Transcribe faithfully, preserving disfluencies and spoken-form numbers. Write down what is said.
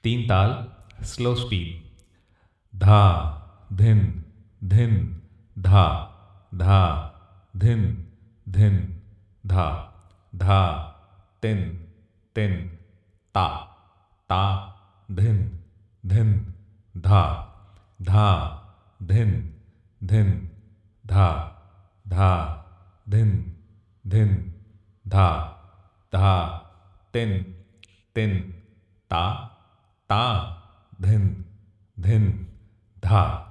तीन ताल slow speed. धा धिन धिन धा धा धिन धिन धा धा तिन तिन ता ता धिन धिन धा धा धिन धिन धा धा धिन धिन धा धा तिन तिन ता ता धिन धिन धा।